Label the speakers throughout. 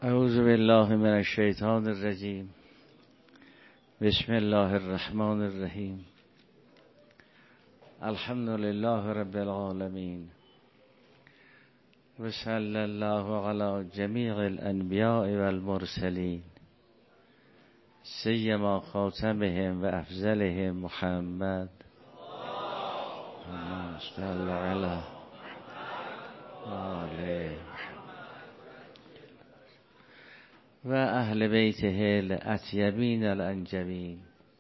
Speaker 1: اعوذ بالله من الشیطان الرجیم. بسم الله الرحمن الرحیم. الحمد لله رب العالمین و صلی الله علی جمیع الانبیاء والمرسلین سیما خاتمهم و افضلهم محمد صلی علی آله و اهل بیته الاطیبین الانجبین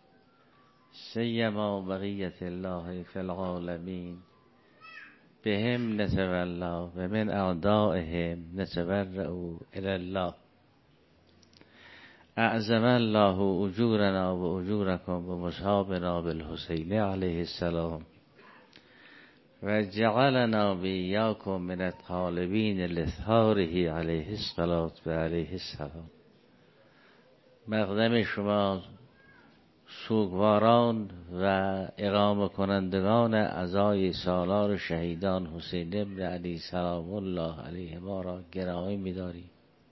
Speaker 1: سیما بقیت الله فی العالمین بهم نتولا و من اعدائهم نتبرأ الی الله. اعظم الله اجورنا و اجورکم و مصحابنا بالحسین علیه السلام و جعلنا بإیاکم من الطالبین لإظهاره علیه الصلاة و علیه السلام. مقدم شما سوگواران و اقامه کنندگان عزای سالار شهیدان حسین بن علی سلام الله علیه ما را گرامی می‌داریم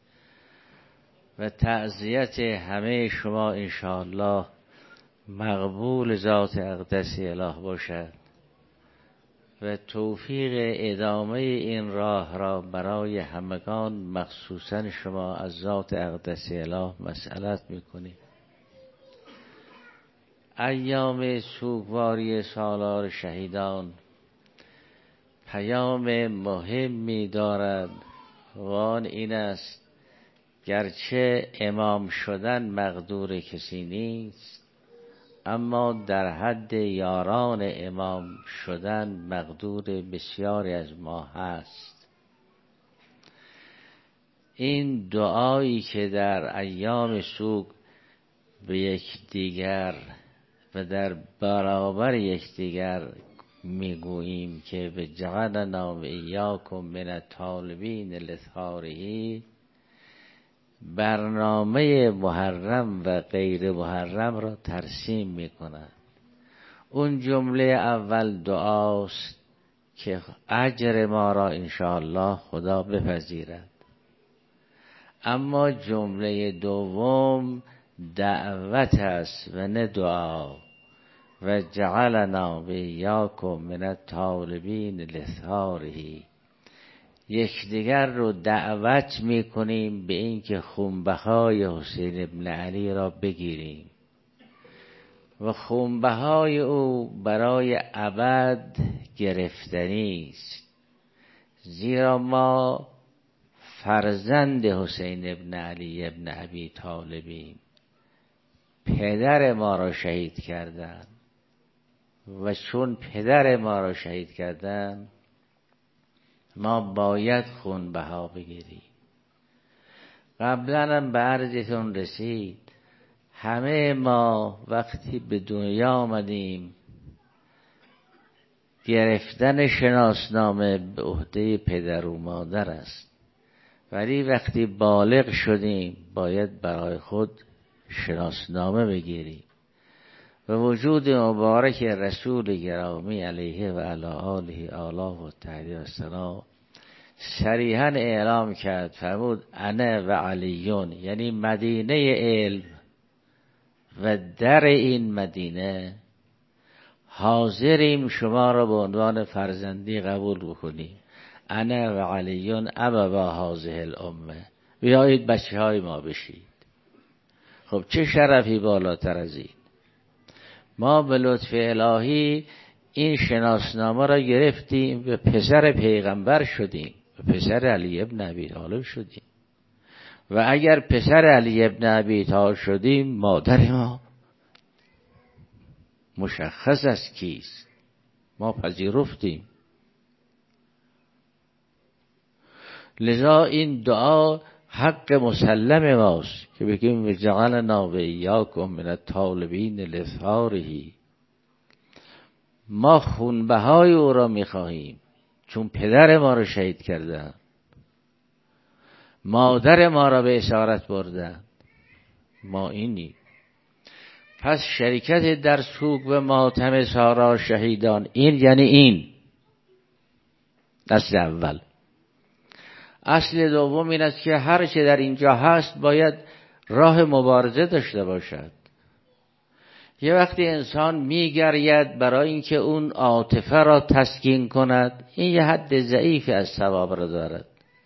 Speaker 1: و تعزیت همه شما انشاءالله مقبول ذات اقدس اله باشد و توفیق ادامه این راه را برای همگان مخصوصا شما از ذات اقدس اله مسئلت میکنیم. ایام سوگواری سالار شهیدان پیام مهمی دارد و آن این است: گرچه امام شدن مقدور کسی نیست، اما در حد یاران امام شدن مقدور بسیاری از ما هست. این دعایی که در ایام سوگ به یکدیگر و در برابر یکدیگر میگوییم که به جعلنا و ایاکم من الطالبین لإظهاره، برنامه محرم و غیر محرم را ترسیم می کند. اون جمله اول دعاست که اجر ما را انشاءالله خدا بپذیرد، اما جمله دوم دعوت است و نه دعا. و جعلنا و ایاکم من الطالبین لإظهاره، یکدیگر رو دعوت میکنیم به این که خونبهای حسین ابن علی را بگیریم و خونبهای او برای ابد گرفتنی است، زیرا ما فرزند حسین ابن علی ابن ابی طالبیم. پدر ما را شهید کردند و چون پدر ما را شهید کردند ما باید خونبها بگیریم. قبلا هم به عرضتون رسید همه ما وقتی به دنیا آمدیم گرفتن شناسنامه به عهده پدر و مادر است، ولی وقتی بالغ شدیم باید برای خود شناسنامه بگیریم. و وجود مبارک رسول گرامی علیه و علی آله و تحدید السلام صریحا اعلام کرد، فرمود انا و علیون، یعنی مدینه علم و در این مدینه حاضریم شما را به عنوان فرزندی قبول بکنیم. انا و علیون ابوا هذه الامه، بیایید بچه های ما بشید. خب چه شرفی بالاتر از این؟ ما به لطف الهی این شناسنامه را گرفتیم و پسر پیغمبر شدیم و پسر علی ابن ابی طالب شدیم. و اگر پسر علی ابن ابی طالب شدیم مادر ما مشخص است کیست، ما پذیرفتیم. لذا این دعا حق مسلم ماست که بگیم و جعلنا و ایاکم من الطالبین لإظهاره. ما خونبهای او را میخواهیم چون پدر ما را شهید کردند، مادر ما را به اسارت بردند. ما اینی. پس شرکت در سوگ و ماتم سالار شهیدان این یعنی این دست اول. اصل دوم این است که هر چه در اینجا هست باید راه مبارزه داشته باشد. یه وقتی انسان میگرید برای اینکه اون عاطفه را تسکین کند، این یه حد ضعیفی از ثواب را دارد.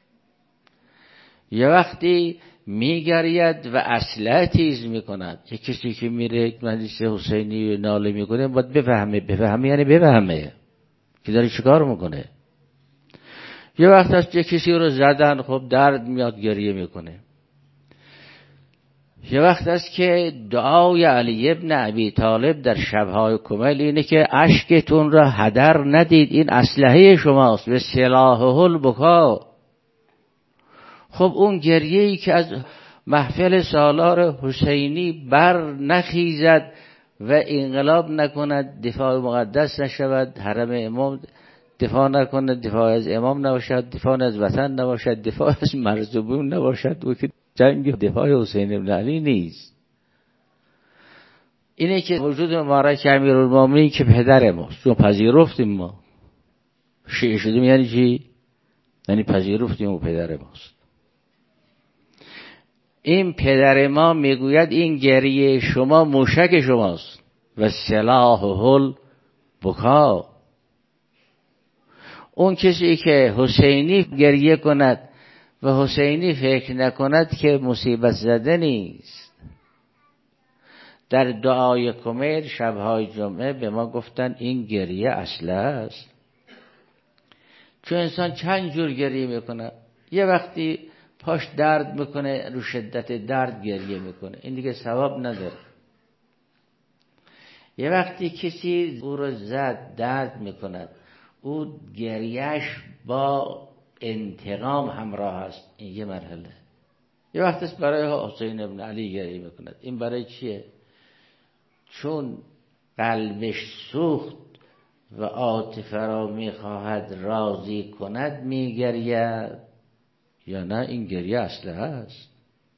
Speaker 1: یه وقتی میگرید و اسلحه تیز میکند. یه کسی که میره یک مجلس حسینی ناله میکنه باید بفهمه یعنی بفهمه که داره چیکار میکنه. یه وقت هست یه کسی رو زدن، خب درد میاد گریه میکنه. یه وقت است که دعای علی ابن ابی طالب در شبهای کمیل اینه که اشکتون را هدر ندید، این اسلحه شماست، به سلاحه البکا. خب اون گریه‌ای که از محفل سالار حسینی بر نخیزد و انقلاب نکند، دفاع مقدس نشود، حرم امام دفاع نکند، دفاع از امام نباشد، دفاع از وطن نباشد، دفاع از مرزبون نباشد، و که جنگ دفاع حسین بن علی نیست. اینه که وجود مبارک امیرالمومنین که پدر ماست، چون پذیرفتیم ما شیعه شدیم. یعنی چی؟ یعنی پذیرفتیم او پدر ماست. این پدر ما میگوید این گریه شما موشک شماست و سلاحه البکا. اون کسی که حسینی گریه کند و حسینی فکر نکند که مصیبت زده نیست. در دعای کمیل شبهای جمعه به ما گفتن این گریه اصله است. چون انسان چند جور گریه میکنه. یه وقتی پاش درد میکنه، رو شدت درد گریه میکنه، این دیگه ثواب نداره. یه وقتی کسی او رو زد درد میکند، او گریهش با انتقام همراه است، این یه مرحله. یه وقتش برای حسین ابن علی گریه میکند. این برای چیه؟ چون قلبش سوخت و عاطفه را میخواهد راضی کند میگرید، یا نه این گریه اصله هست.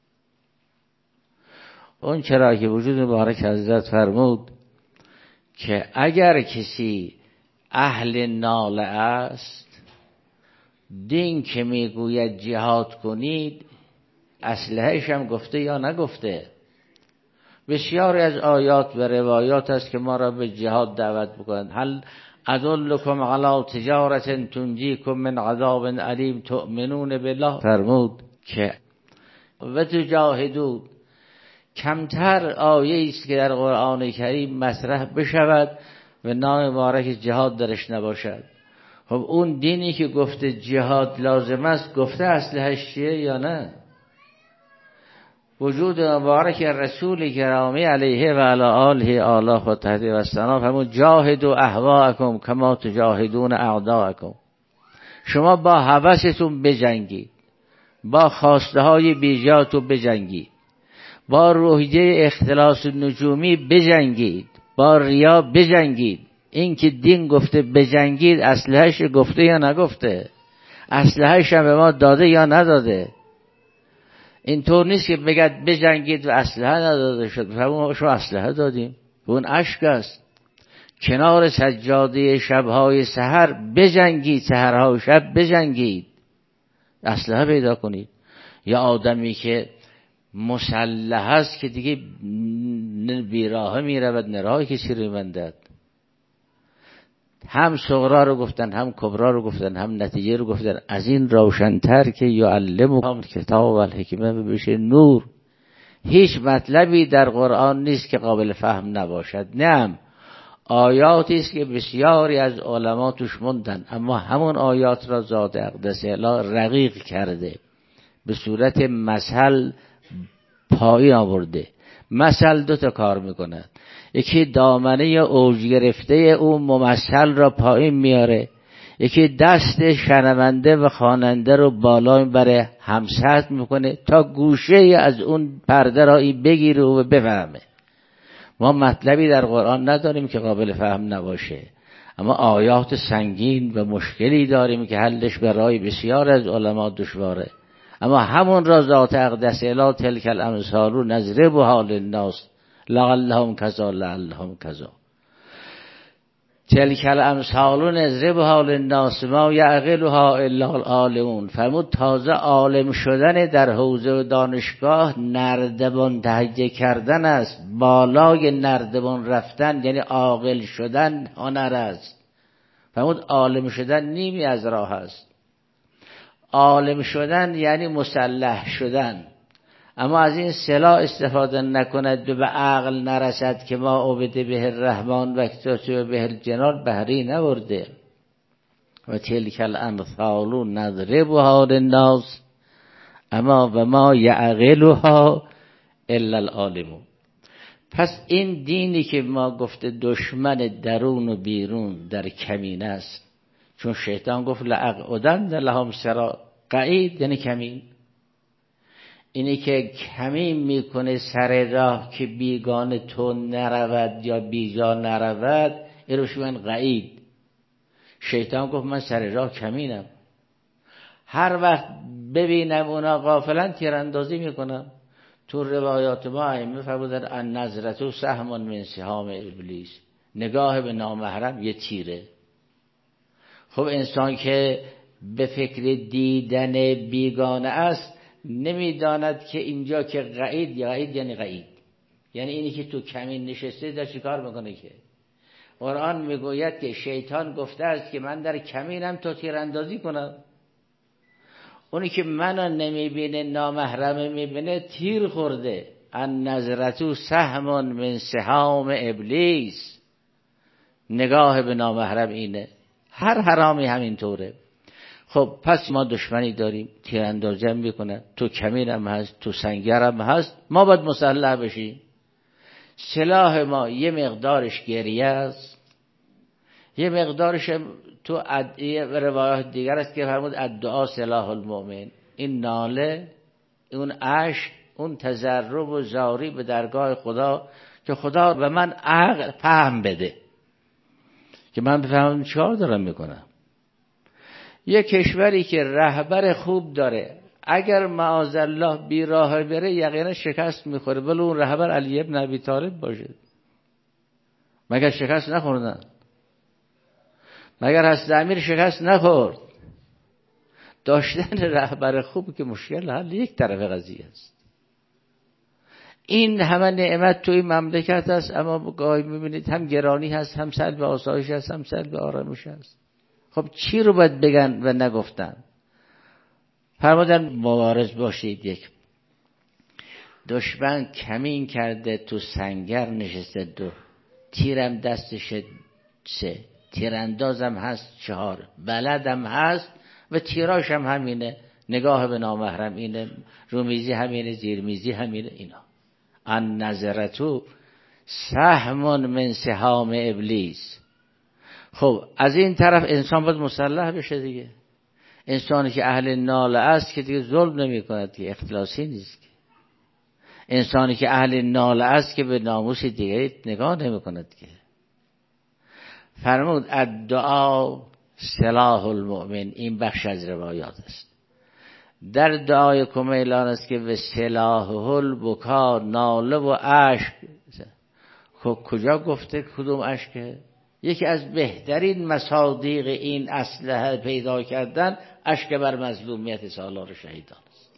Speaker 1: اون چرا که وجود مبارک حضرت فرمود که اگر کسی اهل ناله است، دین که میگوید جهاد کنید، اسلحه‌اش هم گفته یا نگفته. بسیاری از آیات و روایات است که ما را به جهاد دعوت بکنند. هل ادلکم علی تجارت تنجیکم من عذاب علیم تؤمنون بالله، فرمود که و تجاهدون. کمتر آیه است که در قرآن کریم مطرح بشود و نام مبارک جهاد درش نباشد. خب اون دینی که گفته جهاد لازم است، گفته اسلحه‌اش چیه یا نه؟ وجود مبارک رسول گرامی علیه و علی آله آله و تهدیه و سلام همون جاهدوا اهواءکم کما تجاهدون اعداءکم. شما با هوستون بجنگید، با خواسته های بیجاتون بجنگید، با روحیه اختلاس نجومی بجنگید، با ریا بجنگید. این که دین گفته بجنگید، اسلحه‌اش گفته یا نگفته؟ اسلحه‌اش هم به ما داده یا نداده؟ اینطور نیست که بگید بجنگید و اسلحه نداده شد. فهمون شما اسلحه دادیم. اون اشک است. کنار سجاده شبهای سحر بجنگید، سحرهای شب بجنگید، اسلحه پیدا کنید. یا آدمی که مسلح است که دیگه بیراه میرود، نراه کسی رو میبندد. هم صغرا رو گفتن، هم کبرا رو گفتن، هم نتیجه رو گفتن. از این روشن‌تر که یعلمکم کتاب و الحکمه بشه نور. هیچ مطلبی در قرآن نیست که قابل فهم نباشد. نه، آیاتی است که بسیاری از علما توش موندن، اما همون آیات را ذات اقدس اله رقیق کرده، به صورت مثل پایین آورده. مثل دو تا کار میکنه. یکی دامنه یا اوج گرفته اون ممثل را پایین میاره، یکی دست شنونده و خواننده رو بالا میبره، همسط میکنه تا گوشه از اون پرده را این بگیره و بفهمه. ما مطلبی در قرآن نداریم که قابل فهم نباشه، اما آیات سنگین و مشکلی داریم که حلش برای بسیار از علما دشواره. اما همون را ذات اقدس اله تلک الامثال نضربها للناس لعلهم کذا لعلهم کذا. تلک الامثال نضربها للناس ما یعقلها الا العالمون. فرمود تازه عالم شدن در حوزه و دانشگاه نردبان تهیه کردن است. بالای نردبان رفتن یعنی عاقل شدن هنر است. فرمود عالم شدن نیمی از راه است. عالم شدن یعنی مسلح شدن. اما از این سلاح استفاده نکند و به عقل نرسد که ما عبد به الرحمن و اکتسب به الجنان بهری نبرده. و تلک الامثال نضربها للناس اما و ما یعقلها الا العالمون. پس این دینی که ما گفته دشمن درون و بیرون در کمین است، چون شیطان گفت لأقعدن لهم صراط قعید یعنی کمین. اینی که کمین میکنه سر راه که بیگانه تو نرود یا بیجا نرود، این روش من قعید. شیطان گفت من سر راه کمینم، هر وقت ببینم اونا غافلن تیراندازی میکنم. تو روایات ما ائمه فرمودن ان نظرة سهم من سهام ابلیس، نگاه به نامحرم یه تیره. خب انسان که به فکر دیدن بیگانه است نمیداند که اینجا که قعید یعنی قعید، یعنی اینی که تو کمین نشسته در چیکار میکنه. که قرآن میگوید که شیطان گفته است که من در کمینم تا تیراندازی کنم. اونی که منو نمیبینه نامحرم میبینه تیر خورده. ان نظرة سهم من سهام ابلیس، نگاه به نامحرم اینه. هر حرامی همینطوره. خب پس ما دشمنی داریم، تیراندازی هم میکنه، تو کمین هم هست، تو سنگر هم هست، ما باید مسلح بشیم. سلاح ما یه مقدارش گریه است، یه مقدارش تو روایات دیگر است که فرمود الدعا سلاح المؤمن. این ناله، اون اشک، اون تضرع و زاری به درگاه خدا که خدا به من عقل فهم بده که من بفهمم چیکار دارم میکنم. یک کشوری که رهبر خوب داره اگر معاذالله بی راه بره یقینا شکست میخوره، ولی اون رهبر علی ابن ابی طالب باشه. مگر شکست نخوردن؟ مگر حضرت امیر شکست نخورد؟ داشتن رهبر خوب که مشکل حل یک طرف قضیه است. این همه نعمت توی مملکت است، اما گاهی میبینید هم گرانی هست، هم سلب آسایش هست، هم سلب آرامش هست. خب چی رو باید بگن و نگفتن؟ فرمودن مبارز باشید. یک دشمن کمین کرده تو سنگر نشسته، دو تیرم دستشه، سه تیراندازم هست، چهار بلدم هست و تیراش هم همینه، نگاه به نامحرم اینه، رومیزی همینه، زیرمیزی همینه. اینا ان نظرة سهم من سهام ابلیس. خب از این طرف انسان باید مسلح بشه دیگه. انسانی که اهل ناله است که دیگه ظلم نمی کند، که اختلاسی نیست. انسانی که اهل ناله است که به ناموس دیگری نگاه نمی کند. که فرمود الدعا سلاح المؤمن. این بخش از روایات است. در دعای کمیلان است که به سلاح البکا، ناله و اشک. خب کجا گفته کدوم اشکه؟ یکی از بهترین مصادیق این اسلحه پیدا کردن اشک بر مظلومیت سالار شهیدان است.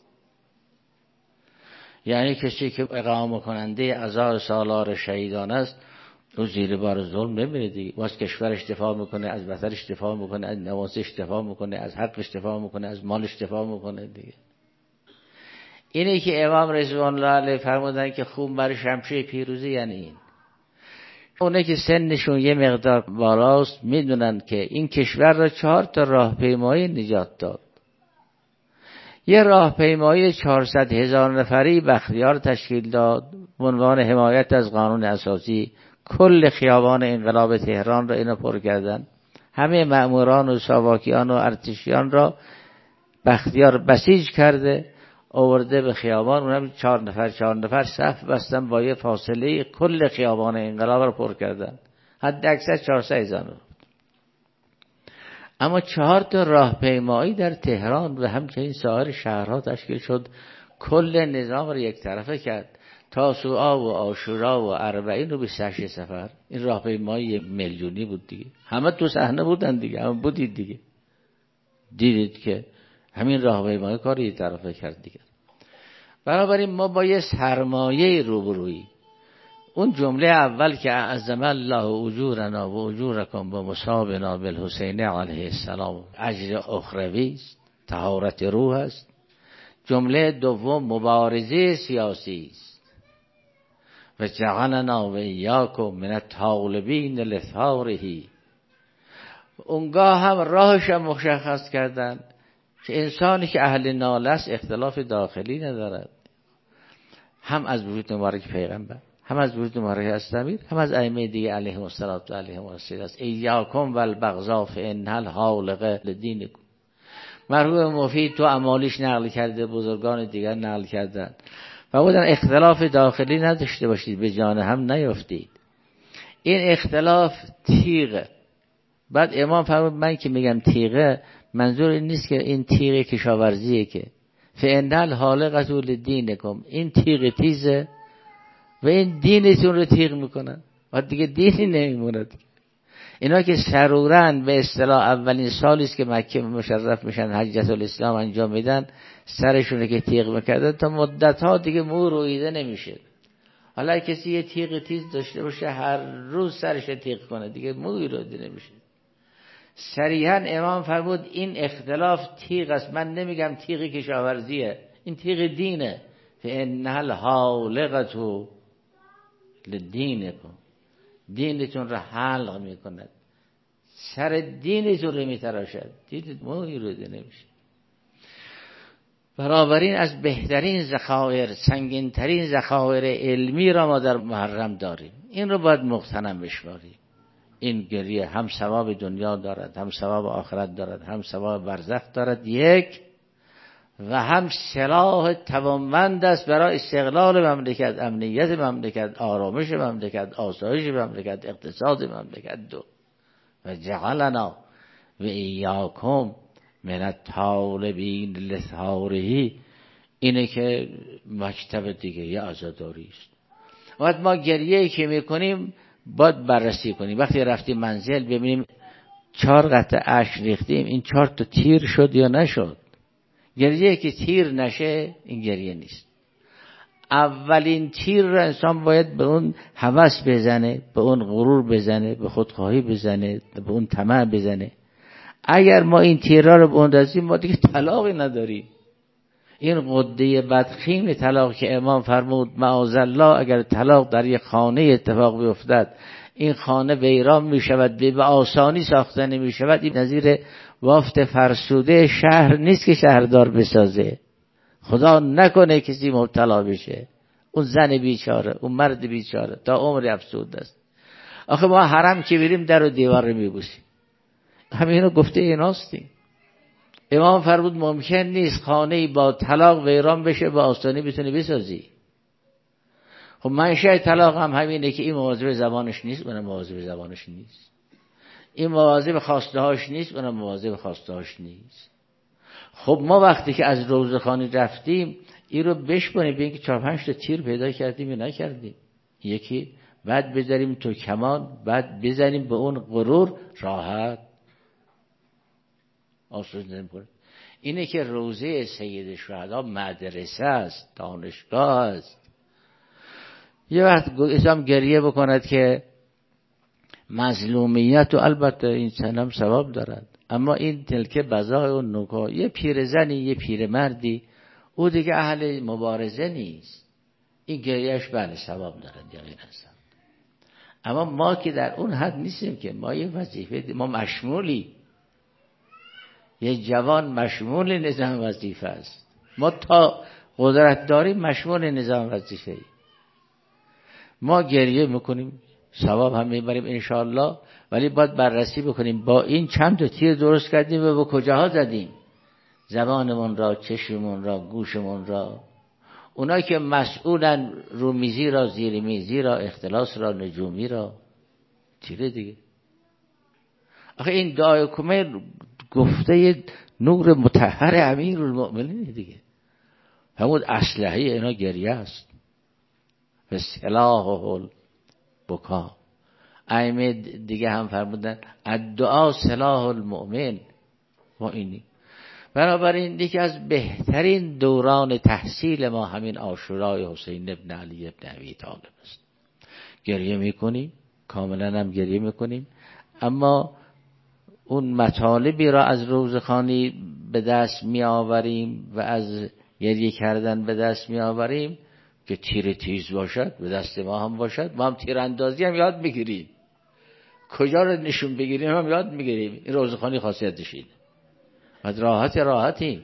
Speaker 1: یعنی کسی که اقامه کننده عزا سالار شهیدان است او زیر بار ظلم نمیره دیگه. او از کشورش دفاع میکنه، از وطنش دفاع میکنه، از نوازش دفاع میکنه، از حقش دفاع میکنه، از مالش دفاع میکنه دیگه. اینه که امام رضوان الله علیه فرمودن که خون بر شمشیر پیروزی یعنی این. اونه که سنشون یه مقدار بالاست میدونن که این کشور را 4 راهپیمایی نجات داد. یه راهپیمایی 400,000 نفری بختیار تشکیل داد به عنوان حمایت از قانون اساسی. کل خیابان انقلاب تهران را اینا پر کردن. همه مأموران و ساواکیان و ارتشیان را بختیار بسیج کرده، آورده به خیابان. اونم 4 نفر صف بستن با یه فاصله، کل خیابان انقلاب رو پر کردن. حد اکثر 400,000. اما 4 راهپیمایی در تهران و همچنین سایر شهرها تشکیل شد، کل نظام رو یک طرفه کرد. تاسوعا و عاشورا و اربعین و 28 سفر. این راهپیمایی میلیونی بود دیگه، همه تو صحنه بودن دیگه، همه بودید دیگه، دیدید که همین راهپیمایی کاری یه طرفه کرد دیگه. بنابراین ما با یه سرمایه روبرویی. اون جمله اول که اعظم الله اجورنا و اجورکم با مصابنا بالحسین علیه السلام، اجر اخروی است، طهارت روح است. جمله دوم مبارزه سیاسی است. و جعلنا و ایاکم من الطالبین لثاره. اونگاه هم راهش هم مشخص کردن که انسانی که اهل ناله است اختلاف داخلی ندارد، هم از وجود مبارک پیغمبر، هم از وجود مبارک استمیر، هم از ائمه دیگه علیهم الصلوات و علیهم السلام است. ایاکم والبغضاء فانها الحالقه لدینکم. مرحوم مفید تو اعمالیش نقل کرده، بزرگان دیگر نقل کردن، و بودن اختلاف داخلی نداشته باشید، به جان هم نیفتید. این اختلاف تیغه. بعد امام فرمود من که میگم تیغه، منظور این نیست که این تیغ کشاورزیه، که فإن الحالقة لدینکم، این تیغ تیزه و این دینتون رو تیغ میکنن و دیگه دینی نمیموند. اینا که سرورن به اصطلاح اولین سالی است که مکه مشرف میشن، حجت الاسلام انجام میدن، سرشونه که تیغ میکردن تا مدت ها دیگه مو رویده نمیشه. حالا کسی یه تیغ تیز داشته باشه هر روز سرش تیغ کنه دیگه موی رویده نمیشه. صریحا امام فرمود این اختلاف تیغ است، من نمیگم تیغ کشاورزیه، این تیغ دینه. فإنها الحالقة لدینکم، دینتون را حلق میکند، سر دینتون رو میتراشد، دیدید موی رویده نمیشه. بنابراین از بهترین ذخایر، سنگینترین ذخایر علمی را ما در محرم داریم، این رو باید مغتنم بشماریم. این گریه هم ثواب دنیا دارد، هم ثواب آخرت دارد، هم ثواب برزخ دارد یک، و هم سلاح توانمند است برای استقلال مملکت، امنیت مملکت، آرامش مملکت، آسایش مملکت، اقتصاد مملکت. دو و جعلنا و ایاکم من الطالبین لثاره، اینه که مکتب دیگه یه عزاداری است. وقت ما گریه که میکنیم باید بررسی کنیم. وقتی رفتیم منزل ببینیم 4 قطره اشک ریختیم، این 4 تا تیر شد یا نشد. گریه که تیر نشه این گریه نیست. اولین تیر را انسان باید به اون هوس بزنه، به اون غرور بزنه، به خودخواهی بزنه، به اون طمع بزنه. اگر ما این تیرها رو بندازیم ما دیگه طلاقی نداریم. این قده بدخیم طلاق که امام فرمود معاذالله اگر طلاق در یک خانه اتفاق بیفتد این خانه ویران می شود، به آسانی ساخته نمی شود. این نظیر بافت فرسوده شهر نیست که شهردار بسازه. خدا نکنه کسی مبتلا بشه، اون زن بیچاره، اون مرد بیچاره تا عمر افسوده است. آخه ما حرم که بریم در و دیوار رو میبوسیم، همینو گفته ایناستیم. امام فرمود ممکن نیست خانه‌ای با طلاق ویران بشه به آسانی بتونی بسازی. خب منشأ طلاق هم همینه که این مواظب زبانش نیست، اونم مواظب زبانش نیست. این مواظب خواسته‌هاش نیست، اونم مواظب خواسته‌هاش نیست. خب ما وقتی که از روزخانی رفتیم این رو بشکنیم ببینیم که 4-5 تا تیر پیدا کردیم یا نکردیم. یکی بعد بذاریم تو کمان، بعد بزنیم به اون غرور، راحت آسوز نمی‌کنه. اینه که روزه سید شهدا مدرسه است، دانشگاه است. یه وقت اسلام گریه بکند که مظلومیت و البته این سنم ثواب دارد، اما این تلکه بزای و نکا، یه پیرزنی یه پیرمردی او دیگه اهل مبارزه نیست، این گریهش بله ثواب دارد یا غیر است. اما ما که در اون حد نیستیم که ما یه وظیفه ما مشمولی، یه جوان مشمول نظام وظیفه است. ما تا قدرت داریم مشمول نظام وظیفه ای. ما گریه میکنیم ثواب هم میبریم انشاءالله، ولی باید بررسی بکنیم با این چند تا تیر درست کردیم و به کجاها زدیم، زبانمون را، چشممون را، گوشمون را. اونایی که مسئولن رومیزی را، زیرمیزی را، اختلاس را، نجومی را، تیره دیگه. آخه این دعای کمر گفته نور مطهر امیرالمؤمنین دیگه، همون اسلحه اینا گریه است. و سلاحه البکا. ائمه دیگه هم فرمودن الدعا سلاح المؤمن. ما اینی بنابراین یکی از بهترین دوران تحصیل ما همین عاشورای حسین ابن علی ابن ابی طالب است. گریه میکنیم، کاملا هم گریه میکنیم، اما اون مطالبی را از روزخوانی به دست می آوریم و از گریه کردن به دست می آوریم که تیر تیز باشد به دست ما هم باشد، ما هم تیراندازی هم یاد بگیریم، کجا رو نشون بگیریم هم یاد میگیریم. این روزخوانی خاصیتش اینه. از راحتیم.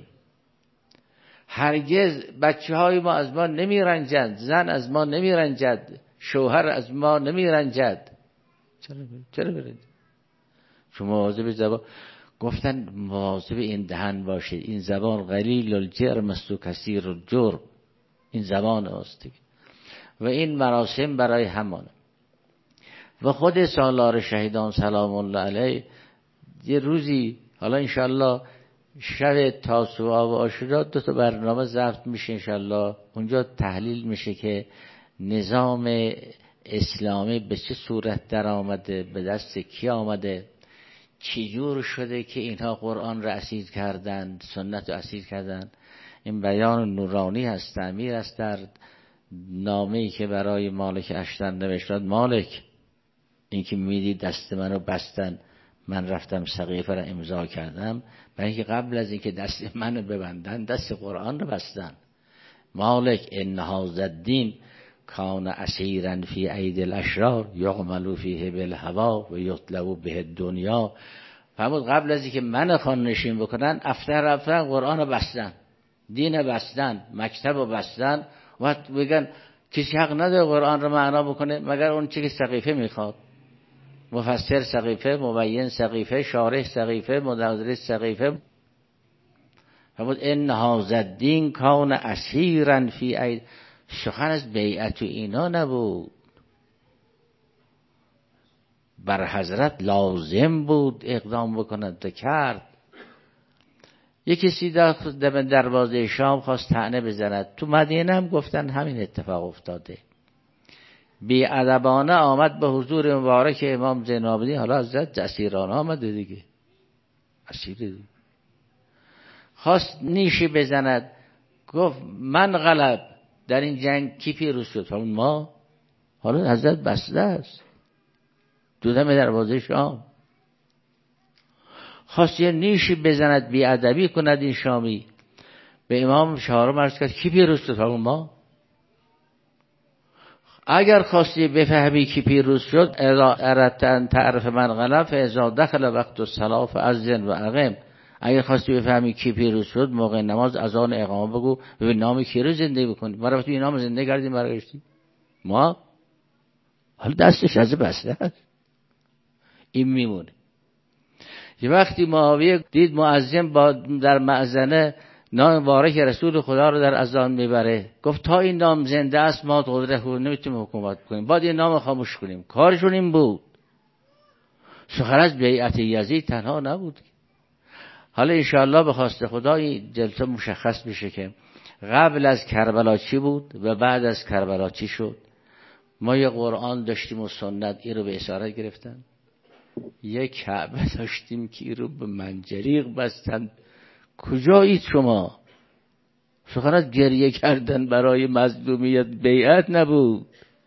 Speaker 1: هرگز بچه های ما از ما نمی رنجند، زن از ما نمی رنجد، شوهر از ما نمی رنجد. چرا برنجد؟ شما مواظب زبان گفتن، مواظب این دهن باشید، این زبان قلیل الجرم است و کثیر الجرم. این زبان است و این مراسم برای همانه. و خود سالار شهیدان سلام الله علیه یه روزی، حالا انشالله شب تاسوعا و عاشورا 2 برنامه ضبط میشه انشالله، اونجا تحلیل میشه که نظام اسلامی به چه صورت در آمده، به دست کی آمده، چجور شده که اینها قرآن را اسیر کردن، سنت را اسیر کردن. این بیان نورانی هست، تعمیر است در نامه‌ای که برای مالک اشتر نوشت. مالک، این که میدی دست منو بستن، من رفتم سقیفه را امضا کردم، برای اینکه قبل از اینکه دست منو ببندن دست قرآن رو بستن. مالک ان هذا الدین کان اسیرا فی اید الاشرار یعمل فیه بالهوا و یطلب به الدنیا. فرمود قبل از اینکه من خان نشین بکنن رفتن قرآن رو بستن، دین رو بستن، مکتب رو بستن و بگن کسی حق نداره قرآن رو معنا بکنه مگر اون چی که سقیفه میخواد. مفسر سقیفه، مبین سقیفه، شارح سقیفه، مدرس سقیفه. فرمود ان هذا الدین کان اسیرا فی اید. سخن از بیعت و اینا نبود، بر حضرت لازم بود اقدام بکند و کرد. یکی کسی در دروازه شام خواست طعنه بزند، تو مدینه هم گفتن همین اتفاق افتاده. بی ادبانه آمد به حضور مبارک امام زین العابدین، حالا حضرت اسیرانه آمده دیگه، اسیر دیگه. خواست نیشی بزند، گفت من غلب، در این جنگ کی پیروز شد؟ ما. حالا حضرت بسته است دو دم دروازه شام. خواست یه نیشی بزند، بی ادبی کند این شامی، به امام چهارم عرض کرد کی پیروز شد؟ ما. اگر خواستی بفهمی کی پیروز شد، اذا اردت ان تعرف من غلب فاذا دخل وقت الصلاه فاذن و اقم. اگر خواستی بفهمی کی پیروز شد، موقع نماز اذان اقامه بگو، ببین نام کی رو زنده بکنی. ما رفتیم نام زنده کردیم برگشتیم. ما حالا دستش از بسته است، این میمونه. یه وقتی معاویه دید مؤذن با در مأذنه نام مبارک رسول خدا رو در اذان میبره، گفت تا این نام زنده است ما قدرت نمیتونیم حکومت کنیم، باید این نام خاموش کنیم. کارشون این بود. سخن از بیعت یزید تنها نبود. حالا انشاءالله به خواست خدا این جلسه مشخص بشه که قبل از کربلا چی بود و بعد از کربلا چی شد. ما یه قرآن داشتیم و سنت، این رو به اسارت گرفتن. یه کعبه داشتیم که این رو به منجریق بستن. کجایید شما؟ سخن از گریه کردن برای مظلومیت بیعت نبود.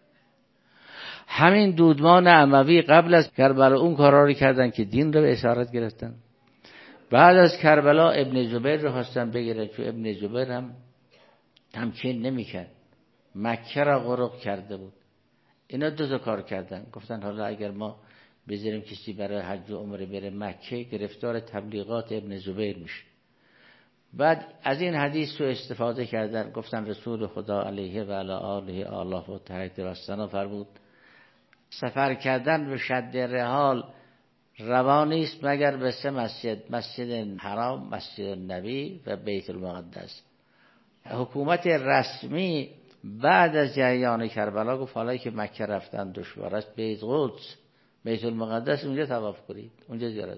Speaker 1: همین دودمان اموی قبل از کربلا اون کارا رو کردن که دین رو به اسارت گرفتن. بعد از کربلا ابن زبیر رو خواستن بگیرن، چون ابن زبیر هم تمکین نمیکرد، مکه را غرق کرده بود. اینا 2 کار کردن. گفتن حالا اگر ما بذاریم کسی برای حج و عمره بره مکه، گرفتار تبلیغات ابن زبیر میشه. بعد از این حدیث رو استفاده کردن، گفتن رسول خدا علیه و علی آله و تحت و سنا فرمود سفر کردن به شد رحال روا نیست مگر به 3 مسجد: مسجد حرام، مسجد نبی و بیت المقدس. حکومت رسمی بعد از جریان کربلا گفت حالا که مکه رفتن دشوار است، بیت قدس، بیت المقدس، اونجا طواف کنید، اونجا زیارت.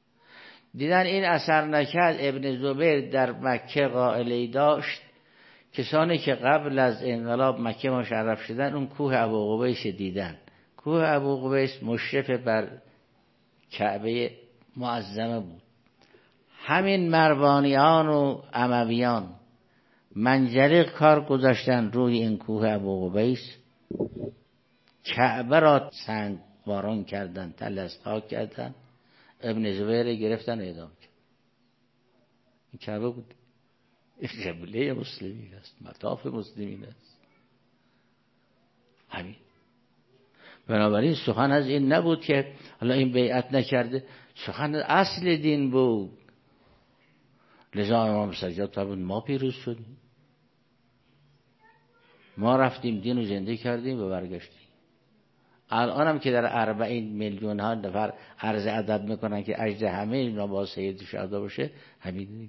Speaker 1: دیدن این اثر نکرد، ابن زبیر در مکه قائلی داشت کسانی که قبل از انقلاب مکه مشرف شدن اون کوه ابوقبیس دیدن. کوه ابوقبیس مشرف بر کعبه معظمه بود. همین مروانیان و امویان منجلق کار گذاشتن روی این کوه ابوقبیس، کعبه را سنگ باران کردن، طلسم کردن، ابن زبیر گرفتن اعدام کردن. این کعبه بود، این قبله مسلمین است، مطاف مسلمین است. همین. بنابراین سخن از این نبود که حالا این بیعت نکرده، سخن اصل دین بود. لذا امام سجاد فرمود ما پیروز شدیم، ما رفتیم دین رو زنده کردیم و برگشتیم. الان هم که در 40 میلیون ها نفر عرض ادب میکنن که اجد همه اینا با سید شهدا باشه، همین.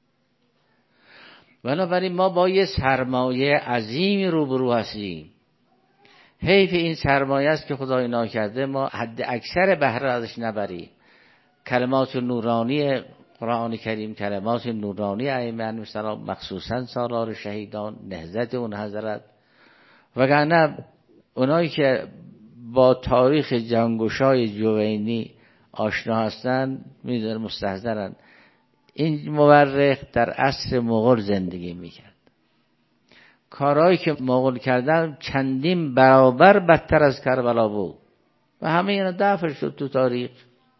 Speaker 1: بنابراین ما با یه سرمایه عظیمی روبرو هستیم. حیف این سرمایه است که خدای ناکرده ما حد اکثر بهره ازش نبریم. کلمات نورانی قرآن کریم، کلمات نورانی ائمه علیهم السلام، مخصوصا سالار شهیدان، نهضت اون حضرت، وگرنه اونایی که با تاریخ جنگوشای جوینی آشنا هستن میدونن مستحضرن. این مورخ در عصر مغول زندگی میکرد. کارهایی که مغول کردن چندین برابر بدتر از کربلا بود و همه اینا دفع شد تو تاریخ.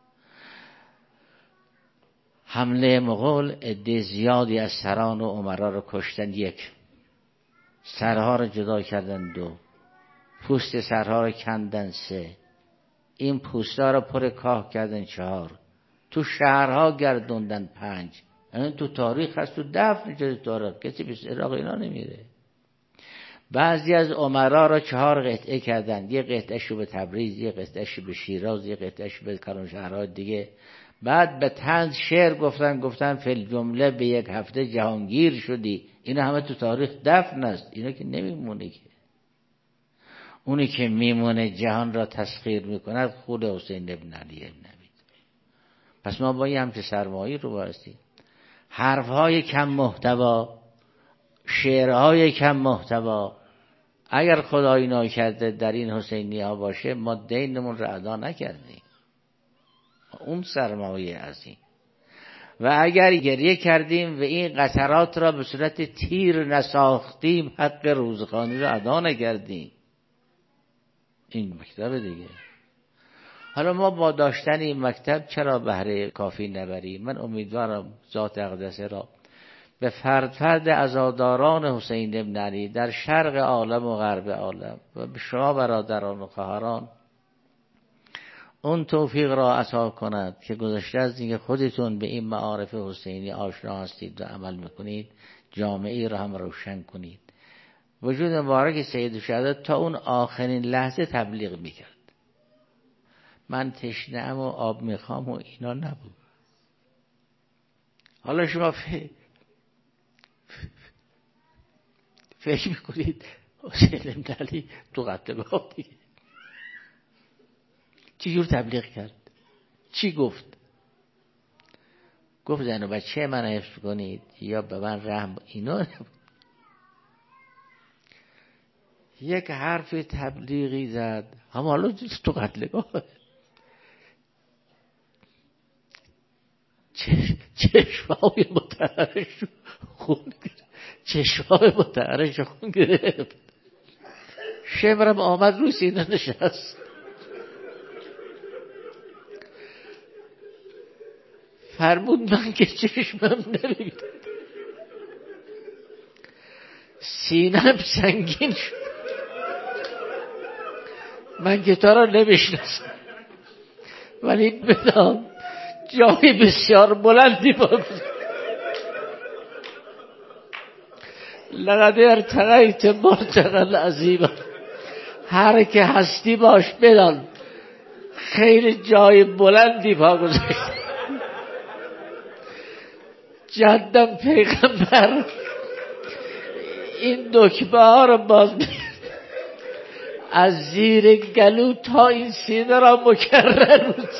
Speaker 1: حمله مغول عده زیادی از سران و امرا رو کشتن، 1 سرها رو جدا کردن، 2 پوست سرها رو کندن، 3 این پوستا رو پر کاه کردن، 4 تو شهرها گردوندن، 5 این تو تاریخ هست، تو دفن شده تاریخ، کسی به عراق اینا نمیره. بعضی از امرا را 4 قطعه کردن، 1 قطعه‌شو به تبریز، 1 قطعه‌شو به شیراز، 1 قطعه‌شو به کلان شهرهای دیگه. بعد به طنز شعر گفتن فی جمله به 1 هفته جهانگیر شدی. اینا همه تو تاریخ دفن است، اینا که نمیمونه. که اونی که میمونه جهان را تسخیر میکند خود حسین ابن علی ابن ابی. پس ما با یه همچه سرمایه‌ای رو بارستیم. حرفهای کم محتوا، شعرهای کم محتوا، اگر خدای ناکرده در این حسینی ها باشه ما دینمون رو ادا نکردیم. اون سرمایه عظیم. و اگر گریه کردیم و این قطرات را به صورت تیر نساختیم حق روزخوانی را ادا نکردیم. این مکتب دیگه. حالا ما با داشتن این مکتب چرا بهره کافی نبریم؟ من امیدوارم ذات اقدسه را به فرد عزاداران حسین ابن علی در شرق عالم و غرب عالم و به شما برادران و خواهران اون توفیق را عطا کند که گذشته از اینکه خودتون به این معارف حسینی آشنا هستید و عمل میکنید، جامعه را هم روشن کنید. وجود مبارک سید الشهدا تا اون آخرین لحظه تبلیغ میکرد. من تشنه‌ام و آب میخوام و اینا نبود. حالا شما فکر میکنید حسین ابن علی تو قتلگاه دیگه چی جور تبلیغ کرد؟ چی گفت؟ گفت زن و بچه من حفظ کنید یا به من رحم، اینا نبود. یک حرف تبلیغی زد، هم حالا تو قتلگاه چشمای متحرش خون گرفت، چشمای متحرش خون گرفت. شمرم آمد روی سینه نشست. فرمود من که چشمم نمیگرد، سینم سنگین شد، من که تا را نمیشناسم، ولی بدان جای بسیار بلندی بگذار. لقد ارتقیت مرتقا عظیما. هر که هستی باش بدان خیلی جای بلندی پا گذاشت. جدم پیغمبر این دکمه ها رو باز از زیر گلو تا این سینه را مکرر بود.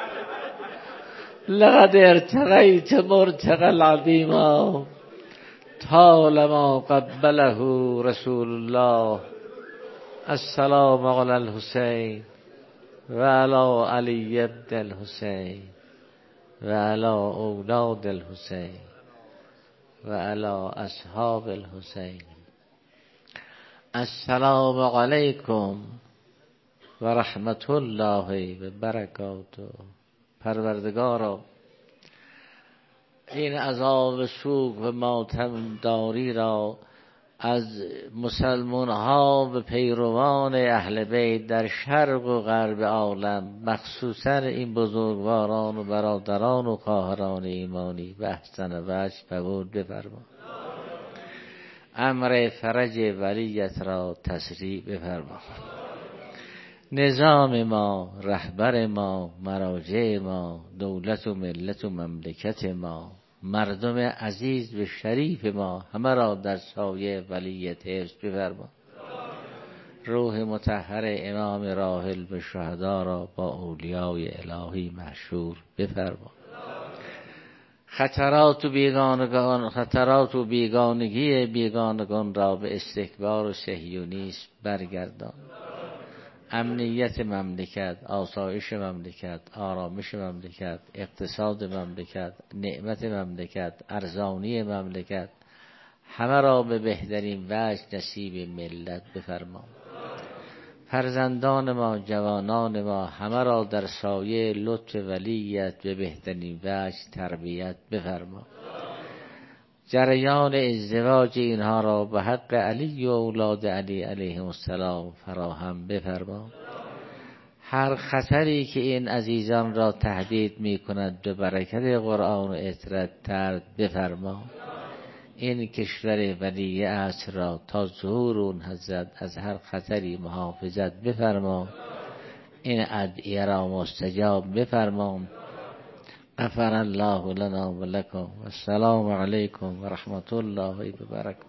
Speaker 1: لقد ارتقیت مرتقا عظیما. طالما قبله رسول الله السلام علی الحسین و علی علی بن الحسین و علی اولاد الحسین و علی اصحاب الحسین. السلام علیکم و رحمت الله و برکاته. پروردگارا این عذاب سوگ و ماتم داری را از مسلمان ها و پیروان اهل بیت در شرق و غرب عالم، مخصوصا این بزرگواران و برادران و خواهران ایمانی به احسن وجه قبول بفرما. امر فرج ولیت را تسریع بفرما. نظام ما، رهبر ما، مراجع ما، دولت و ملت و مملکت ما، مردم عزیز و شریف ما، همه را در سایه ولیت حفظ بفرما. روح مطهر امام راحل به شهدا را با اولیای الهی محشور بفرما. خطرات و بیگانگی بیگانگان را به استکبار و صهیونیسم برگردان. امنیت مملکت، آسایش مملکت، آرامش مملکت، اقتصاد مملکت، نعمت مملکت، ارزانی مملکت، همه را به بهترین وجه نصیب ملت بفرما. فرزندان ما، جوانان ما، همه را در سایه لطف ولیت به بهترین وجه تربیت بفرما. جریان ازدواج اینها را به حق علی و اولاد علی علیهم السلام فراهم بفرما. هر خطری که این عزیزان را تهدید می کند به برکت قرآن و اطرت ترد بفرما. این کشور ولی عصر را تا ظهور اون حضرت از هر خطری محافظت بفرما. این ادعیه را مستجاب بفرما. غفر الله لنا و لکم و السلام علیکم و رحمت الله و برکاته.